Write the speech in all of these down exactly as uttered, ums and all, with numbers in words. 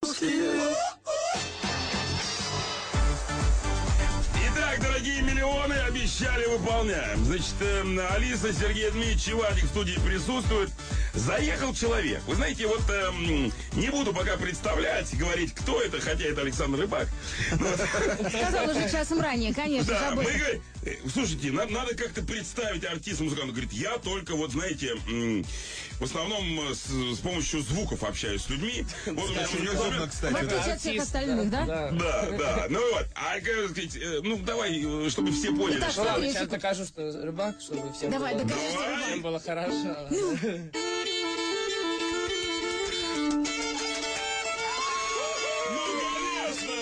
Итак, дорогие миллионы, обещали, выполняем. Значит, э, Алиса, Сергей Дмитриевич и Вадик в студии присутствуют. Заехал человек. Вы знаете, вот э, не буду пока представлять, говорить, кто это, хотя это Александр Рыбак. Сказал уже часом ранее, конечно. Да, мы говорим, слушайте, надо, надо как-то представить артиста, музыканта. Говорит, я только, вот знаете, в основном с, с помощью звуков общаюсь с людьми. Вот, очень удобно, кстати. В отличие от всех остальных, да? Да, да. Ну вот, а как сказать, ну давай, чтобы все поняли. Итак, что... что Ладно, ты сейчас еще- докажу, что Рыбак, чтобы всем Давай, было, докажи, что Давай. всем было хорошо. Ну, конечно!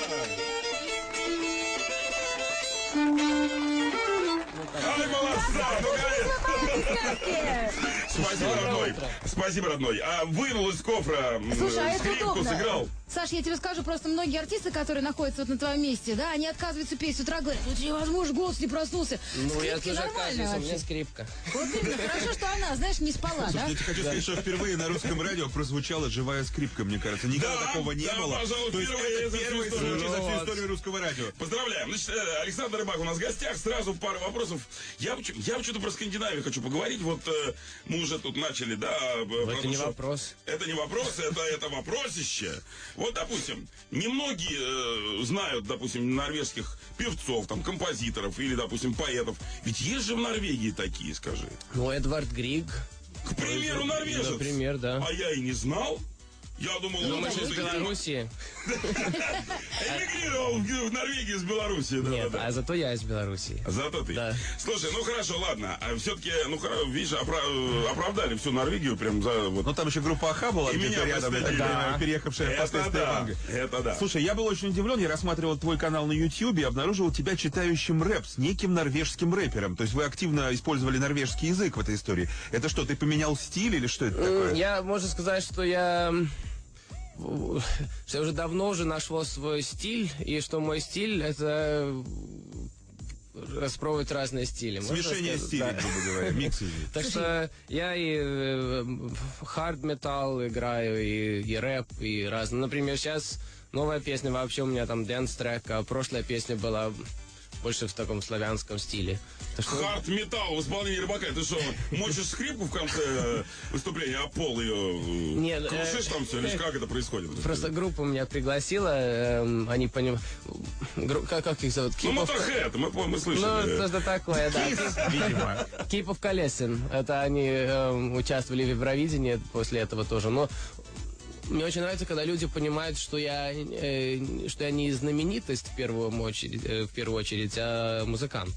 Ай, молодца! Ну, конечно! Спасибо, родной. Спасибо, родной. А вынул из кофра м, Слушай, а это скрипку, удобно. сыграл. Саш, я тебе скажу, просто многие артисты, которые находятся вот на твоем месте, да, они отказываются петь с утра, говорят, ну это невозможно, голос не проснулся. Ну, я Скрипки тоже нормально отказываюсь, у меня вообще. скрипка. Вот именно, хорошо, что она, знаешь, не спала, да? Я тебе хочу сказать, что впервые на русском радио прозвучала живая скрипка, мне кажется. Никогда Да, такого не да, было. пожалуй, То есть впервые это за всю первый историю. случай за всю Вот. историю русского радио. Поздравляем. Значит, э, Александр Рыбак у нас в гостях. Сразу пару вопросов. Я, бы чё- я бы что-то про Скандинавию хочу поговорить. Вот э, мы уже тут начали, да. э, про Это то, не что- вопрос. Это не вопрос, это, это вопросище. Вот, допустим, немногие э, знают, допустим, норвежских певцов, там, композиторов или, допустим, поэтов. Ведь есть же в Норвегии такие, скажи. Ну, Эдвард Григ. К примеру, норвежец. Например, да. А я и не знал. Я думал, Ну, он мы же просто из Беларуси. эмигрировал в в Норвегию с Беларуси. Да, Нет, да, да. а зато я из Беларуси. Зато ты. Да. Слушай, ну хорошо, ладно. А все-таки, ну хоро- видишь, опра- оправдали всю Норвегию прям за вот. Ну там еще группа Аха была И где-то меня рядом, я так посадили. понимаю, Да. переехавшая Это впоследствии да, в Англию. это да. Слушай, я был очень удивлен, я рассматривал твой канал на YouTube и обнаружил тебя читающим рэп с неким норвежским рэпером. То есть вы активно использовали норвежский язык в этой истории. Это что, ты поменял стиль или что это такое? Я, можно сказать, что я... м, Что я уже давно уже нашел свой стиль, и что мой стиль — это распробовать разные стили. Можно Смешение сказать? стилей, Да. грубо говоря, микс из них. Так что я и хард-металл играю, и, и рэп, и разные. Например, сейчас новая песня вообще у меня там дэнс-трек, а прошлая песня была больше в таком славянском стиле. Так что- Хард металл в исполнении Рыбака. Ты что, мочишь скрипку в конце э, выступления, а пол ее э, Нет, крушишь э, там все? Или как это происходит? Просто группа меня пригласила, эм, они понимают... Как, как их зовут? Ну, Keep of- Motorhead, мы, мы Ну, слышали. что-то такое, да. Видимо. Keep of Колесин. Это они эм, участвовали в Евровидении после этого тоже. Но мне очень нравится, когда люди понимают, что я, э, что я не знаменитость в первую очередь, э, в первую очередь, а музыкант.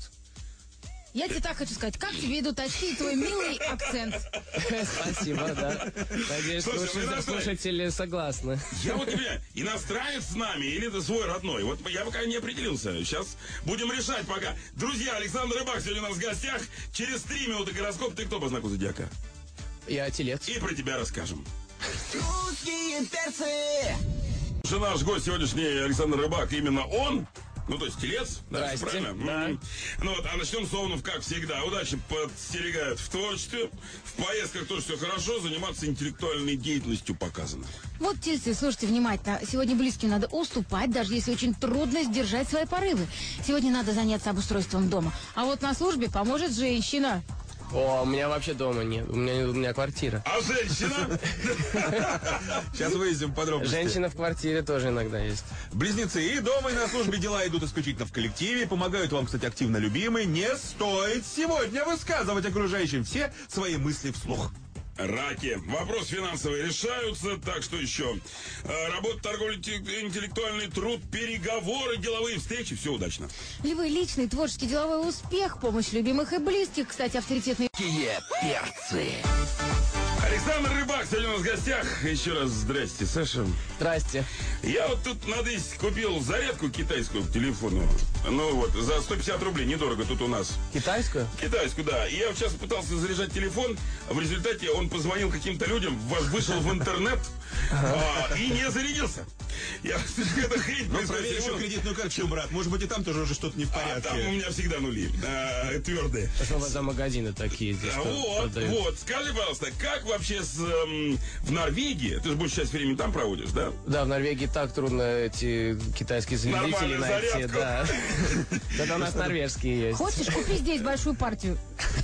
Я тебе так хочу сказать, как тебе идут очки и твой милый акцент? Спасибо, да. Надеюсь, Слушай, слушатели, вы слушатели согласны. Я вот тебе, иностранец с нами или это свой родной? Вот я пока не определился. Сейчас будем решать пока. Друзья, Александр Рыбак сегодня у нас в гостях. Через три минуты гороскоп. Ты кто по знаку зодиака? Я телец. И про тебя расскажем. Русские перцы! Слушай, наш гость сегодняшний Александр Рыбак, именно он. Ну, то есть телец, да, всё Здрасте, правильно? да. М. Ну вот, а начнем с Овнов, как всегда. Удачи подстерегают в творчестве, в поездках тоже все хорошо, заниматься интеллектуальной деятельностью показано. Вот, тельцы, слушайте внимательно. Сегодня близким надо уступать, даже если очень трудно сдержать свои порывы. Сегодня надо заняться обустройством дома. А вот на службе поможет женщина. О, у меня вообще дома нет. У меня, у меня квартира. А женщина? Сейчас выясним подробности. Женщина в квартире тоже иногда есть. Близнецы и дома, и на службе дела идут исключительно в коллективе. Помогают вам, кстати, активно любимые. Не стоит сегодня высказывать окружающим все свои мысли вслух. Раки. Вопрос финансовый решаются, так что еще. Э, Работа, торговля, те- интеллектуальный труд, переговоры, деловые встречи. Все удачно. Либо личный, творческий, деловой успех, помощь любимых и близких. Кстати, авторитетные... Перцы! Александр Рыбак сегодня у нас в гостях. Еще раз здрасте, Саша. Здрасте. Я вот тут на десять купил зарядку китайскую к телефону. Ну вот, за сто пятьдесят рублей, недорого тут у нас. Китайскую? Китайскую, да. И я вот сейчас пытался заряжать телефон. В результате он позвонил каким-то людям, в- вышел в интернет а, и не зарядился. Я это хрень Ну, происходит проверь еще серьезно. кредитную карточку, брат. Может быть, и там тоже уже что-то не в А порядке. там у меня всегда нули, а, твердые. Что у вас за магазины такие здесь? А что Вот, продают? вот, скажи, пожалуйста, как вообще с, эм, в Норвегии, ты же большую часть времени там проводишь, да? Да, в Норвегии так трудно эти китайские зарядители Нормальную найти. зарядку. Да. Это у нас норвежские есть. Хочешь, купи здесь большую партию.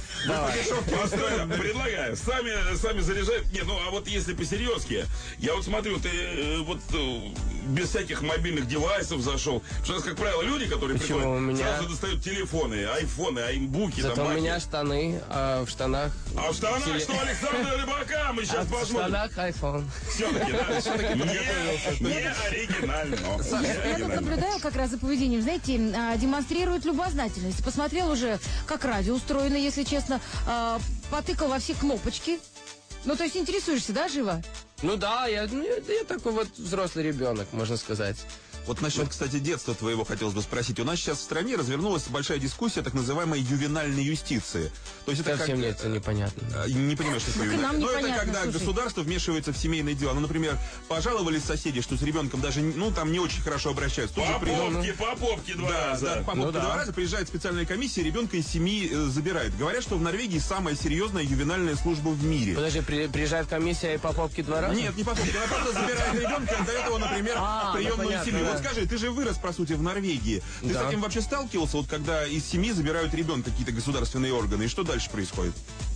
Просто предлагаю, сами, сами заряжают. Не, ну а вот если по-серьезки, я вот смотрю, ты э, вот э, без всяких мобильных девайсов зашел. Потому что у нас, как правило, люди, которые Почему? приходят, У меня- сразу достают телефоны, айфоны, аймбуки, Зато там, у маки. меня штаны, а в штанах... А в штанах теле- что, Александра Рыбака? Мы А сейчас в посмотрим. штанах iPhone. Все-таки, да, все-таки не, не оригинально. Я, Не я тут оригинально. наблюдаю как раз за поведением, знаете, а, демонстрирует любознательность. Посмотрел уже, как радио устроено, если честно, а, потыкал во все кнопочки. Ну, то есть интересуешься, да, живо? Ну да, я, ну, я, я такой вот взрослый ребенок, можно сказать. Вот насчет, кстати, детства твоего хотелось бы спросить. У нас сейчас в стране развернулась большая дискуссия так называемой ювенальной юстиции. То есть это Совсем как... мне это непонятно. А, Не понимаешь, что такое Так и нам ювенальное? Ну, это непонятно, когда слушай. государство вмешивается в семейные дела. Ну, например, пожаловались соседи, что с ребенком даже, ну, там не очень хорошо обращаются. Тут же По при- попке, по попке два Да, раза. да, по попке Ну да. два раза приезжает специальная комиссия, ребенка из семьи э, забирает. Говорят, что в Норвегии самая серьезная ювенальная служба в мире. Подожди, при- приезжает комиссия и по попке два раза? Нет, не по попке, она просто забирает ребенка и отдает его, например, А, в приемную ну, понятно, семью. да. Вот скажи, ты же вырос, по сути, в Норвегии. Ты Да. с этим вообще сталкивался, вот когда из семьи забирают ребенка какие-то государственные органы, и что дальше происходит?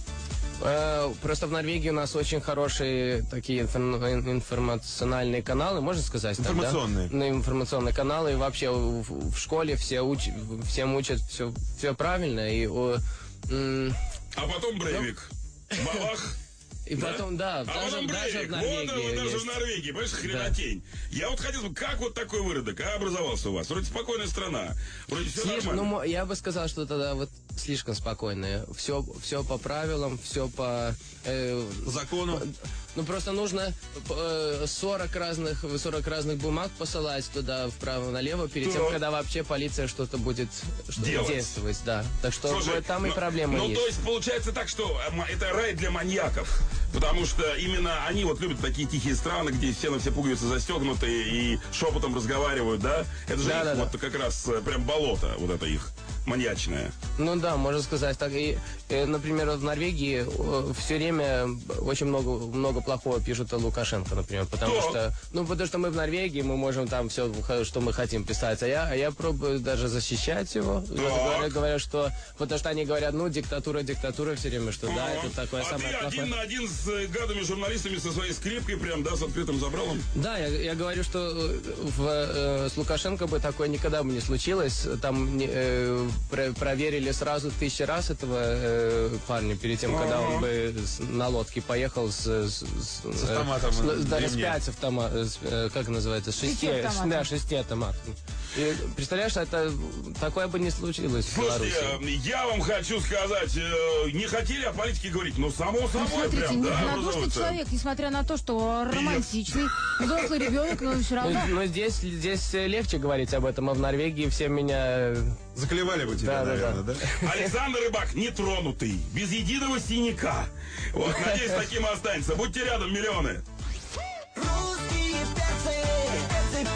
Э, Просто в Норвегии у нас очень хорошие такие инфор- информациональные каналы, можно сказать? так, да? Информационные. Ну, информационные каналы. И вообще в, в школе все уч, всем учат все, все правильно. И, о, м, А потом Брейвик. Бабах. и потом, да, А даже, потом даже Брейвик. в Вот Норвегии он, даже есть. в Норвегии, понимаешь, хренотень. Я вот хотел, как вот такой выродок, а, образовался у вас? Вроде спокойная страна, вроде все Слишком, нормально. ну, мо- я бы сказал, что тогда вот слишком спокойные. Все, все по правилам, все по... э, Закону. Ну, просто нужно э, сорок разных, сорок разных бумаг посылать туда вправо-налево, перед тем, Так. когда вообще полиция что-то будет что Делать. действовать, да. Так что Слушай, вот там и ну- проблема ну, есть. то есть получается так, что э, м- это рай для маньяков. Потому что именно они вот любят такие тихие страны, где все на все пуговицы застегнуты и шепотом разговаривают, да? Это же Да, их да, да. вот как раз э, прям болото, вот это их маньячное. Ну да, можно сказать так. И, э, например, в Норвегии все время очень много, много плохого пишут о Лукашенко, например, потому Так. что, ну, потому что мы в Норвегии, мы можем там все, что мы хотим писать, а я, а я пробую даже защищать его. Говорят, говорят, что, потому что они говорят, ну, диктатура, диктатура все время, что да, это такое а самое ты плохое. один на один с э, гадами журналистами со своей скрипкой прям, да, с открытым забралом? Да, я, я говорю, что э, в, э, с Лукашенко бы такое никогда бы не случилось. Там не, э, про- проверили сразу тысячи раз этого э, парня перед тем, когда он бы с- на лодке поехал с, с, с, С автоматом с, в да, с ремне. пять автоматов, как называется, с шести, Шести автоматов. да, шести автоматов. И представляешь, это такое бы не случилось в Слушайте, Беларуси. э, я вам хочу сказать, э, не хотели о политике говорить, но само Ну, собой смотрите, прям, да, неравнодушный образуется. человек, несмотря на то, что романтичный, взрослый ребенок, но все Ну, равно. но здесь, здесь легче говорить об этом, а в Норвегии все меня... Заклевали бы тебя, Да, да, наверное, да? Александр Рыбак нетронутый, без единого синяка. Вот, надеюсь, таким и останется. Будьте рядом, миллионы. Русские перцы, перцы,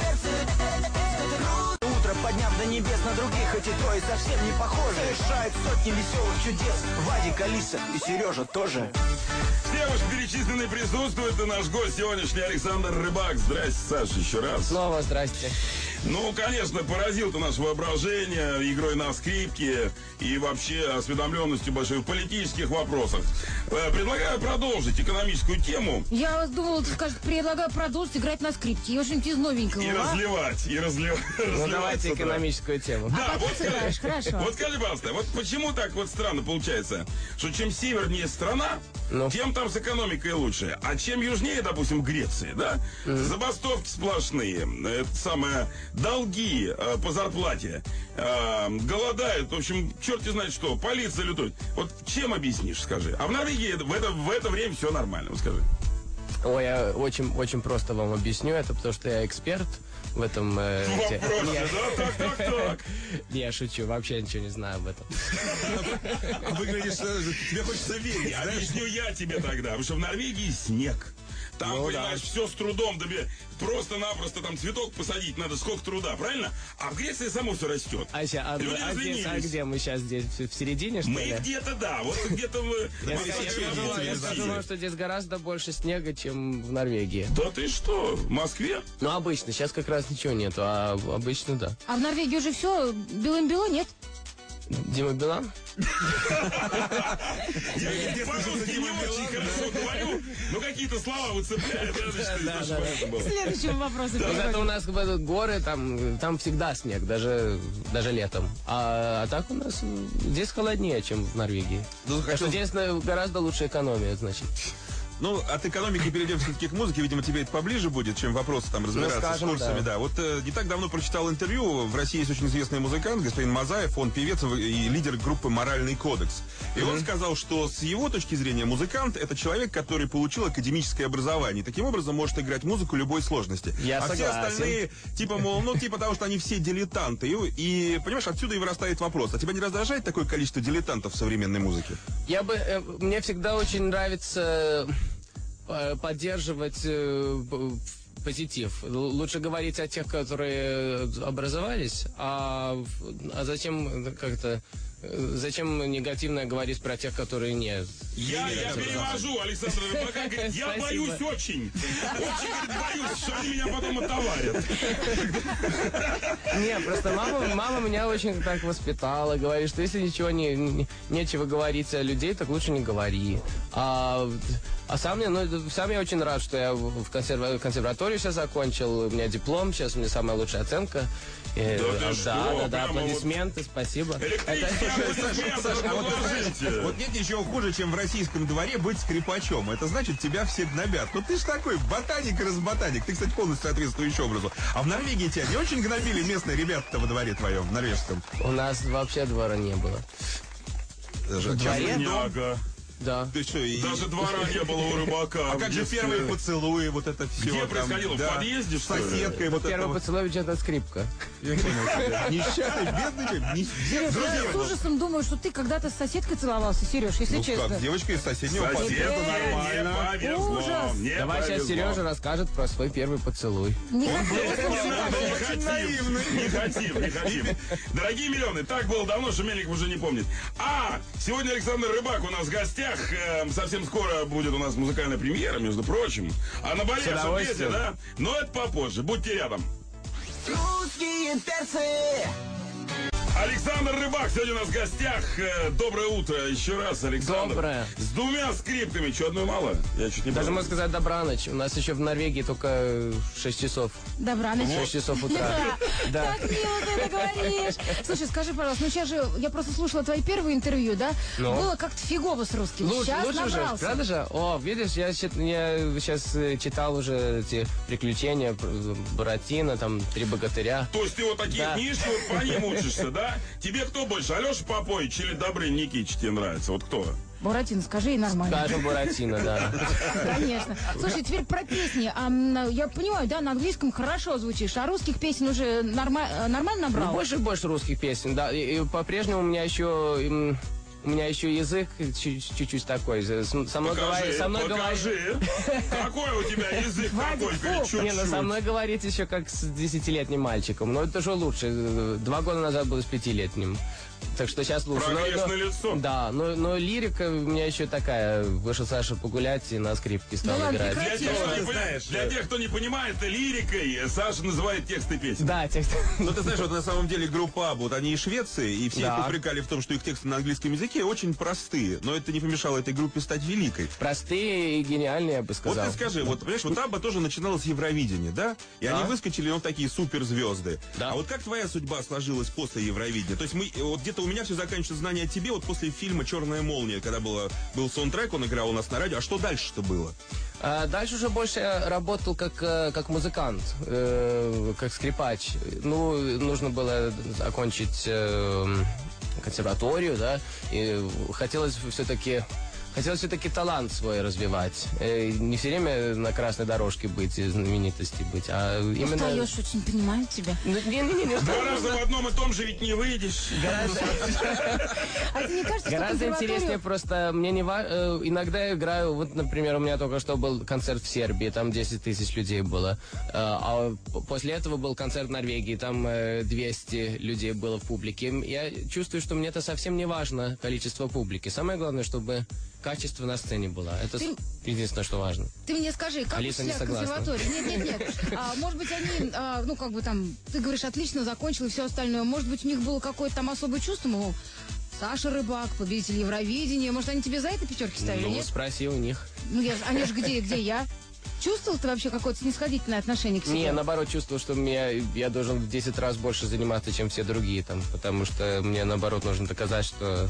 перцы. Утро, подняв до небес на других, эти трое совсем не похожи. Совершают сотни веселых чудес. Вадик, Алиса и Сережа тоже. Все уж перечисленные присутствуют, и наш гость сегодняшний Александр Рыбак. Здрасте, Саша, еще раз. Снова здрасте. Ну, конечно, поразил ты наше воображение игрой на скрипке и вообще осведомленностью большой в политических вопросах. Э, Предлагаю продолжить экономическую тему Я думала, ты скажешь, предлагаю продолжить играть на скрипке. И что-нибудь из новенького, и а? разливать, и разливать. Ну, давайте экономическую тему. Да, А потом вот сыграешь, скажи, хорошо. вот скажи, пожалуйста, вот почему так вот странно получается, что чем севернее страна, Ну. тем там с экономикой лучше, а чем южнее, допустим, Греция, да, забастовки сплошные, это самое, долги э, по зарплате, э, голодают, в общем, черт не знает что, полиция лютует. Вот чем объяснишь, скажи? А в Норвегии в это, в это время все нормально, вот скажи. Ой, я очень, очень просто вам объясню это, потому что я эксперт в этом... э, В те- вопросе, Не, да, так, так, так. не, я шучу, вообще ничего не знаю об этом. А выглядишь, э, тебе хочется верить, да? Объясню я тебе тогда, потому что в Норвегии снег. Там, Ну, понимаешь, да. все с трудом. Доби... Просто-напросто там цветок посадить надо, сколько труда, правильно? А в Греции само все растет. А, ща- а, Люди а здесь, а извинились. где мы сейчас? Здесь в в середине, что Мы ли? где-то, да, вот где-то мы... Я, мы я- я сейчас думал, в я России. думал, что здесь гораздо больше снега, чем в Норвегии. Да ты что, в Москве? Ну, обычно. Сейчас как раз ничего нету, а обычно да. А в Норвегии уже все белым-бело, нет? Дима Билан? Я по-русски не очень хорошо говорю, но какие-то слова выцепляют. Это значит, Да, это да, что это было. К следующему вопросу Ну, переходим. это у нас э, горы, там, там всегда снег, даже, даже летом. А, а так у нас э, здесь холоднее, чем в Норвегии. Ну, Так что хотел- здесь э, гораздо лучше экономия, значит. Ну, от экономики перейдем все-таки к музыке. Видимо, тебе это поближе будет, чем вопросы там разбираться скажем, с курсами. да. Да. Вот э, не так давно прочитал интервью. В России есть очень известный музыкант, господин Мазаев. Он певец и лидер группы «Моральный кодекс». И он сказал, что с его точки зрения музыкант — это человек, который получил академическое образование. И таким образом может играть музыку любой сложности. Я а все согласен. остальные, типа, мол, ну, типа того, что они все дилетанты. И, и, понимаешь, отсюда и вырастает вопрос. А тебя не раздражает такое количество дилетантов в современной музыке? Я бы, э, мне всегда очень нравится э, поддерживать э, п- позитив. Л- Лучше говорить о тех, которые образовались, а, в- а зачем как-то э, зачем негативно говорить про тех, которые не. Я, я перевожу, Александр Рыбака говорит, я Спасибо. боюсь очень. Очень, говорит, боюсь, что они меня потом отоварят. Не, просто мама, мама меня очень так воспитала, говорит, что если ничего не, не- нечего говорить о людей, так лучше не говори. А, а сам, я, ну, сам я очень рад, что я в в консерва- консерваторию сейчас закончил, у меня диплом, сейчас у меня самая лучшая оценка. Э, Да ты да, что, да, да, прямо вот- аплодисменты, спасибо. Электрические аплодисменты, Саша, а вот, продолжите. вот нет ничего хуже, чем в российском дворе быть скрипачом. Это значит, тебя все гнобят. Ну ты ж такой ботаник и разбботаник. Ты, кстати, полностью соответствуешь образу. А в Норвегии тебя не очень гнобили местные ребята во дворе твоем, в норвежском? У нас вообще двора не было. Даже, дворе? Бедняга. Да. Ты что, и- Даже двора не было у рыбака. А как же первые поцелуи, вот это все? Где происходило? В подъезде, С что ли? соседкой, вот это Первый вот. поцелуй ведь это скрипка. Я не понял тебя. Несчастный, бедный человек. Не- Сереж, Друзья, я с ужасом думаю, что ты когда-то с соседкой целовался, Сереж, если ну честно. как, девочка из соседнего Соседке подъезда, не нормально. повезло. Ужас. Не Давай сейчас повезло. Сережа расскажет про свой первый поцелуй. Не Не хотела. надо, не хотим, не хотим, не хотим. Дорогие миллионы, так было давно, что Мельников уже не помнит. А, сегодня Александр Рыбак у нас в гостях. Э, Совсем скоро будет у нас музыкальная премьера, между прочим. А на Бали С удовольствием. да? Но это попозже, будьте рядом. Русские перцы! Александр Рыбак сегодня у нас в гостях. Э, Доброе утро еще раз, Александр. Доброе. С двумя скрипками. Что, одной мало? Я чуть не Даже понял. можно сказать добраныч. У нас еще в Норвегии только шесть часов. Добраныч. шесть часов утра. Да. Так мило ты это говоришь. Слушай, скажи, пожалуйста, ну сейчас же, я просто слушала твои первые интервью, да? Ну? Было как-то фигово с русским. Лучше, Сейчас лучше уже, набрался. правда же? О, видишь, я, щит- я сейчас э, читал уже эти приключения пр- Буратино, там, Три богатыря. То есть ты вот такие Да. книжки, вот по ним учишься, да? Тебе кто больше, Алеша Попович или Добрын Никитич тебе нравится? Вот кто? Буратино, скажи, и нормально. Даже Буратино, да. Конечно. Слушай, теперь про песни. А, м, я понимаю, да, на английском хорошо звучишь, а русских песен уже норма- э, нормально Ну, набрал? больше и больше русских песен, да. И, и по-прежнему у меня еще... м, У меня еще язык чуть- чуть-чуть такой. С- Со мной, Покажи, говори- со мной говори- покажи. Какой у тебя язык Вадик, такой, фу. Не, ну со чуть-чуть. мной говорить еще как с десятилетним мальчиком. Но это же лучше. Два года назад был с пятилетним. Так что сейчас лучше. Прогресс Но- но- налицо. Да, но, но лирика у меня еще такая. Вышел Саша погулять и на скрипке стал Ну ладно, играть. Для прекрати. тех, кто не Ты понимает, знаешь, для тех, кто не понимает, лирикой Саша называет тексты песен. Да, текст. Ну, ты знаешь, вот на самом деле группа Абба, вот они из Швеции, и все Да. их упрекали в том, что их тексты на английском языке очень простые, но это не помешало этой группе стать великой. Простые и гениальные, я бы Вот сказал. ты скажи, вот, понимаешь, вот Абба тоже начинала с Евровидения, да? И Да. они выскочили, ну, такие суперзвезды. Да. А вот как твоя судьба сложилась после Евровидения? То есть мы, вот где-то у меня все заканчивается знание о тебе вот после фильма «Черная молния», когда было, был саундтрек, он играл у нас на радио. А что дальше-то было? А дальше уже больше я работал как, э, как музыкант, э, как скрипач. Ну, нужно было окончить э, консерваторию, да, и хотелось все-таки Хотелось все-таки талант свой развивать. Э, не все время на красной дорожке быть и знаменитости быть, а именно... Устаешь очень, понимаю тебя. Ну, не, не, не, не Два раза в одном и том же ведь не выйдешь. А тебе не кажется, что Гораздо консерваторию- интереснее просто, мне не ва- э, иногда я играю, вот, например, у меня только что был концерт в Сербии, там десять тысяч людей было, Э, а п- после этого был концерт в Норвегии, там э, двести людей было в публике. Я чувствую, что мне это совсем не важно, количество публики. Самое главное, чтобы качество на сцене было. Это Ты- с- единственное, что важно. Ты мне скажи, как Алиса не учителя согласна. консерватории? Нет, нет, нет. А, может быть, они, а, ну, как бы там, ты говоришь, отлично закончил и все остальное. Может быть, у них было какое-то там особое чувство, мол, Саша Рыбак, победитель Евровидения. Может, они тебе за это пятерки ставили, Ну, нет? спроси у них. Ну, я, ж- они же где, где я? Чувствовал ты вообще какое-то снисходительное отношение к себе? Не, я наоборот чувствовал, что меня, я должен в десять раз больше заниматься, чем все другие там, потому что мне наоборот нужно доказать, что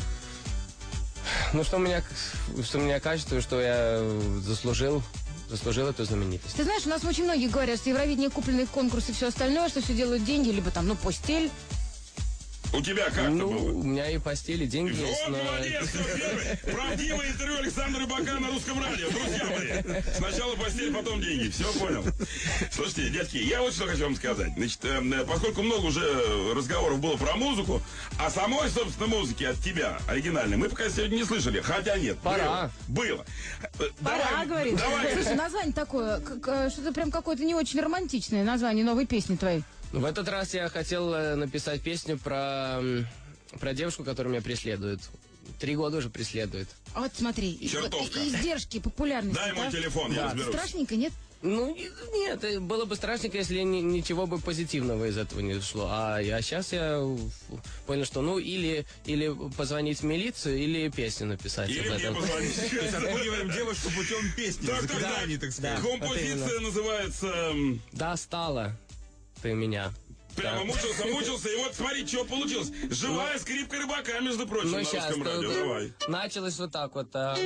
ну что у меня, что у меня качество, что я заслужил, заслужил эту знаменитость. Ты знаешь, у нас очень многие говорят, что Евровидение купленные конкурсы и все остальное, что все делают деньги, либо там, ну, постель. У тебя как-то Ну, было? у меня и постели, деньги есть, Вот, но... молодец, кто первый. Правдивое интервью Александра Рыбака на Русском радио. Друзья мои, сначала постель, потом деньги. Все понял. Слушайте, дядьки, я вот что хочу вам сказать. Значит, э, поскольку много уже разговоров было про музыку, а самой, собственно, музыки от тебя, оригинальной, мы пока сегодня не слышали. Хотя нет, Пора. Пора, было. Было. Э, давай, говорит. Давай. Слушай, название такое, как, э, что-то прям какое-то не очень романтичное название новой песни твоей. В этот раз я хотел э, написать песню про, м, про девушку, которая меня преследует. Три года уже преследует. А вот смотри, и- Чертовка. и- издержки популярности, Дай мой да? телефон, я разберусь. Страшненько, нет? Ну, и- нет, э, было бы страшненько, если ни- ничего бы позитивного из этого не шло. А, а сейчас я э, понял, что ну или, или позвонить в милицию, или песню написать Или об мне этом. позвонить. То есть отпугиваем девушку путем песни, Так, так, заклинаний, так сказать. Да. Композиция называется... м, Достала ты меня. Прямо Да. мучился, мучился, и вот смотри, что получилось. Живая скрипка Рыбака, между прочим, Ну, на сейчас Русском радио. Давай. началось вот так вот. а.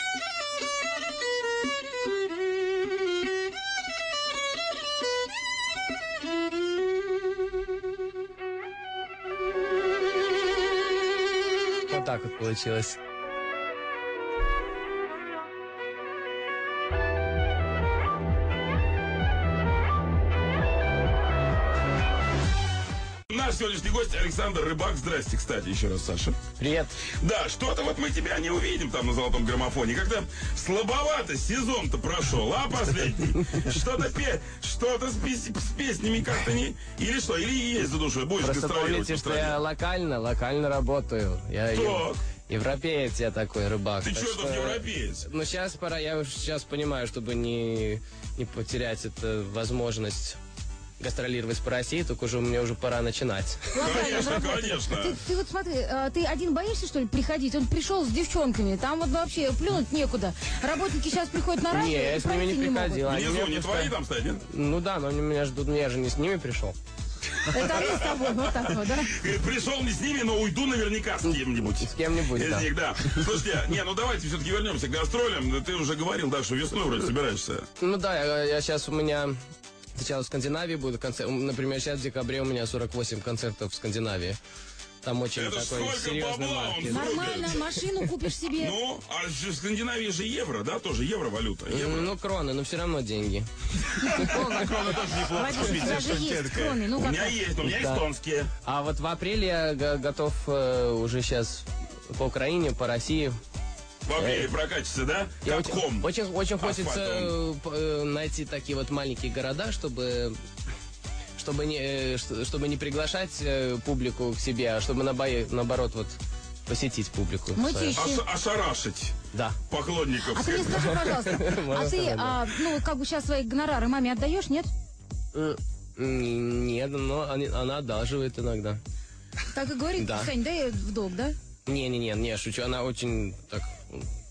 Вот так вот получилось. Наш сегодняшний гость Александр Рыбак. Здрасте, кстати, еще раз, Саша. Привет. Да, что-то вот мы тебя не увидим там на золотом граммофоне. Как-то слабовато сезон-то прошел, а последний? Что-то пе... что-то с, пес- с песнями как-то не... Или что? Или есть за душой? Будешь Просто гастролировать помните, по что стране? я локально, локально работаю. Я Так. ев- европеец я такой, рыбак. Ты Так что, тут европеец? Ну, сейчас пора, я уж сейчас понимаю, чтобы не, не потерять эту возможность гастролировать по России, только уже мне уже пора начинать. Конечно, работать. конечно. Ты, ты вот смотри, а, ты один боишься, что ли, приходить? Он пришел с девчонками, там вот вообще плюнуть некуда. Работники сейчас приходят на радио Не, я и с ними пройти не могут. приходил. Они Внизу меня не просто- твои там стоят, нет? Ну да, но они меня ждут, но я же не с ними пришел. Это они с тобой, вот так вот, да? Говорит, пришел не с ними, но уйду наверняка с кем-нибудь. С кем-нибудь, Из да. них, да. Слушайте, не, ну давайте все-таки вернемся к гастролям. Да ты уже говорил, да, что весной вроде собираешься. Ну да, я, я сейчас у меня сначала в Скандинавии будет концерт. Например, сейчас в декабре у меня сорок восемь концертов в Скандинавии. Там очень Это такой сколько серьезный бабла он маркет. врубит? Нормально, машину купишь себе. Ну, а же в Скандинавии же евро, да, тоже евро-валюта. Евро. Ну, кроны, но все равно деньги. Вадим, у тебя же есть кроны, ну У как меня есть, но у меня Да. эстонские. А вот в апреле я го- готов э, уже сейчас по Украине, по России. В апреле прокатишься, да? Я Как очень, ком. очень, очень Асфальтовым. хочется э, п- э, найти такие вот маленькие города, чтобы чтобы не э, ш- чтобы не приглашать э, публику к себе, а чтобы набо- наоборот вот посетить публику. Мытищи. Ос- ошарашить Да. поклонников. А ты мне скажи, пожалуйста, Можно а ты, сказать, да. а, ну, как бы сейчас свои гонорары маме отдаешь, нет? М, м, Нет, но они- она одалживает иногда. Так и говорит, Да. Сань, дай в долг, да? Не-не-не, не, шучу. Она очень так м,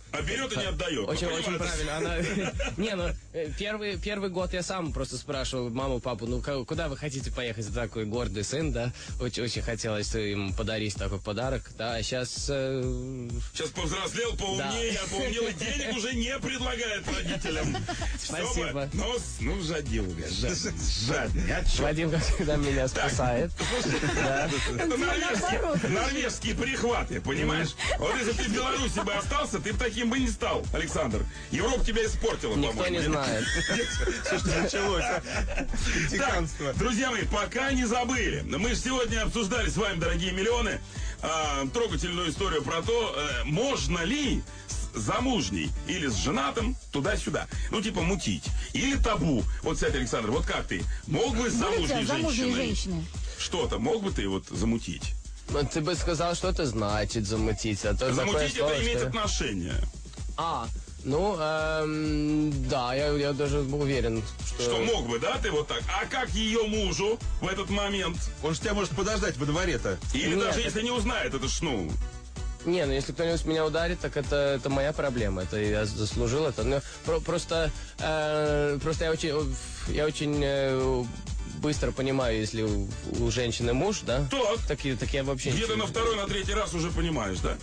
А берет и не отдает. Очень, Ну, очень понимаете? правильно. Она... Не, ну, э, первый, первый год я сам просто спрашивал маму, папу, ну, ка- куда вы хотите поехать? Такой гордый сын, да? Очень, очень хотелось им подарить такой подарок, да, а сейчас... Сейчас повзрослел, поумнее, Да. а поумнел и денег уже не предлагает родителям. Спасибо. Чтобы- Ну, с- ну, жадилга, жадный, жадный. А чё? Вадим всегда меня спасает. Да. Это норвежские, норвежские прихваты, понимаешь? Вот если ты в Беларуси бы остался, ты бы таким бы не стал, Александр. Европа тебя испортила, Никто по-моему. не знает. Что ж началось, а? Так, Диканство. друзья мои, пока не забыли. Мы же сегодня обсуждали с вами, дорогие миллионы, а, трогательную историю про то, э, можно ли с замужней или с женатым туда-сюда. Ну, типа мутить. Или табу. Вот, кстати, Александр, вот как ты? Мог бы с Были у замужней тебя замужние женщиной женщины? что-то, мог бы ты вот замутить? Ну, ты бы сказал, что это значит замутить, а то такое Замутить слово, это иметь что- отношение. А, ну, эм, да, я, я даже уверен, что... Что мог бы, да, ты вот так? А как ее мужу в этот момент? Он же тебя может подождать во дворе-то. Или Нет, даже это- если не узнает, это ж, ну... Не, ну если кто-нибудь меня ударит, так это, это моя проблема. Это я заслужил это. Но про- просто, э, просто я очень, я очень э, быстро понимаю, если у, у женщины муж, да? Так. Так, и- так я вообще Где-то ничего на не- второй, на третий раз уже понимаешь, да?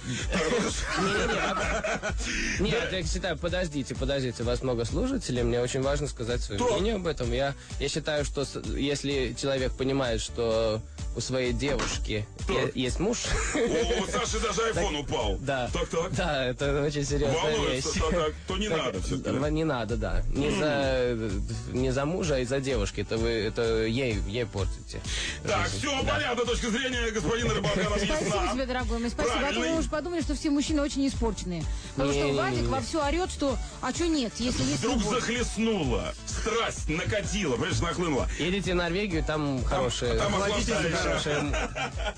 Нет, я считаю, подождите, подождите, вас много слушателей, мне очень важно сказать свое Так. мнение об этом. Я, я считаю, что с- если человек понимает, что у своей девушки Так. е- есть муж, У Саши даже айфон упал. да, Так, так. да, это очень серьезная вещь. Волнуется, так, так. То не Так, надо все-таки. да, Не надо, да. Не за, не за мужа, а из-за девушки. Это вы, это ей, ей портите. Так, жизнь. все, Да. понятно, точка зрения господина Рыбака нам Спасибо ясна. тебе, дорогой мой, спасибо. А то Правильно. мы уж подумали, что все мужчины очень испорченные. Потому что Не-не-не-не. Вадик вовсю орет, что а что нет, если есть Вдруг любовь. захлестнула, страсть накатила, понимаешь, нахлынула. Едете в Норвегию, там хорошие... Там хорошие- охлаждающие.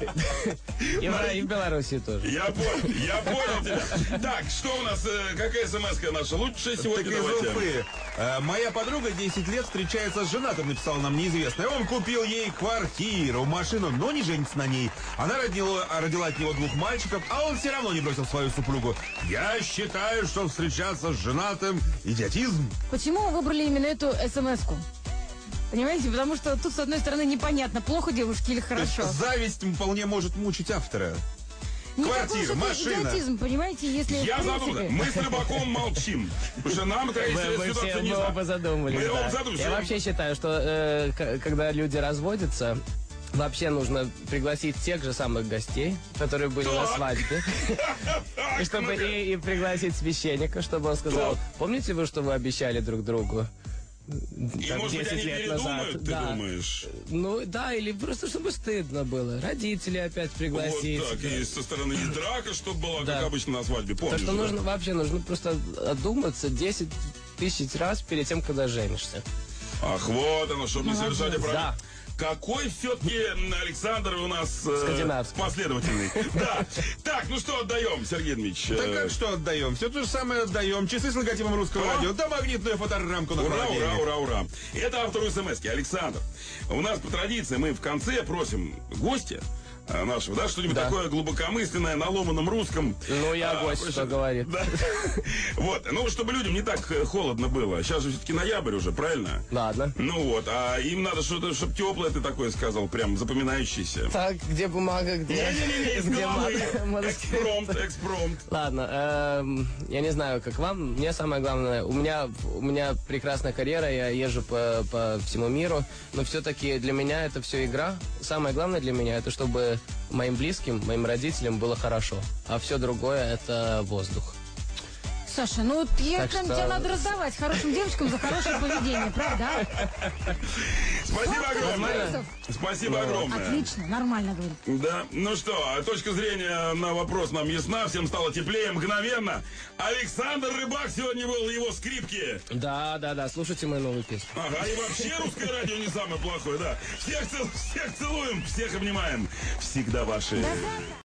И в, и в Беларуси тоже. Я понял, я понял тебя. Так, что у нас, э, какая смс-ка наша лучшая Так сегодня? из Давайте. Уфы. Э, Моя подруга десять лет встречается с женатым, написала нам неизвестная. Он купил ей квартиру, машину, но не женится на ней. Она родила, родила от него двух мальчиков, а он все равно не бросил свою супругу. Я считаю, что встречаться с женатым — идиотизм. Почему вы выбрали именно эту смс-ку? Понимаете, потому что тут, с одной стороны, непонятно, плохо девушке или То есть хорошо. зависть вполне может мучить автора. Не квартира, такой уж это машина. идиотизм, понимаете, если Я в принципе... задумался. Мы с Рыбаком молчим. Потому что нам такая Мы, мы все ситуация не мы знаю. оба задумались. Мы да. оба задумались. Я вообще считаю, что э, к- когда люди разводятся, вообще нужно пригласить тех же самых гостей, которые были на Так. свадьбе. И чтобы и, и пригласить священника, чтобы он сказал: Так. помните вы, что вы обещали друг другу? И, там, может быть, десять они лет назад. передумают, ты Да. думаешь? Ну да, или просто чтобы стыдно было. Родители опять пригласить. Вот так, Да. и со стороны и драка, чтобы была, Да. как обычно на свадьбе, То, помнишь? что да? нужно вообще, нужно просто одуматься десять тысяч раз перед тем, когда женишься. Ах, вот оно, чтобы не Молодец. совершать оправдание. Да. Какой все-таки Александр у нас э, Скандинавский. последовательный. Да. Так, ну что отдаем, Сергей Дмитриевич? Так Э, как что отдаем? Все то же самое отдаем. Часы с логотипом русского А? радио. Да магнитную фоторамку на Ура, холодильник. ура, ура, ура. Это автор СМС-ки, Александр. У нас по традиции мы в конце просим гостя а, нашего, да, что-нибудь Да. такое глубокомысленное на ломаном русском. Ну, я А, гость, в что общем, говорит. Да. Вот, ну, чтобы людям не так э, холодно было. Сейчас же все-таки ноябрь уже, правильно? Ладно. Ну вот, а им надо что-то, чтобы теплое ты такое сказал, прям запоминающееся. Так, где бумага, где... Не-не-не, из где головы. мат- мат- Экспромт, экспромт. Ладно, эм, я не знаю, как вам. Мне самое главное, у меня, у меня прекрасная карьера, я езжу по, по всему миру, но все-таки для меня это все игра. Самое главное для меня, это чтобы моим близким, моим родителям было хорошо, а все другое это воздух. Саша, ну вот я Так там что- тебя надо раздавать хорошим девочкам за хорошее поведение, правда? Спасибо Сколько огромное. вопросов? Спасибо огромное. Отлично, нормально говорит. Да, ну что, точка зрения на вопрос нам ясна, всем стало теплее мгновенно. Александр Рыбак сегодня был, его скрипки. Да, да, да, слушайте мою новую песню. Ага, и вообще русское радио не самое плохое, да. Всех, цел- всех целуем, всех обнимаем. Всегда ваши...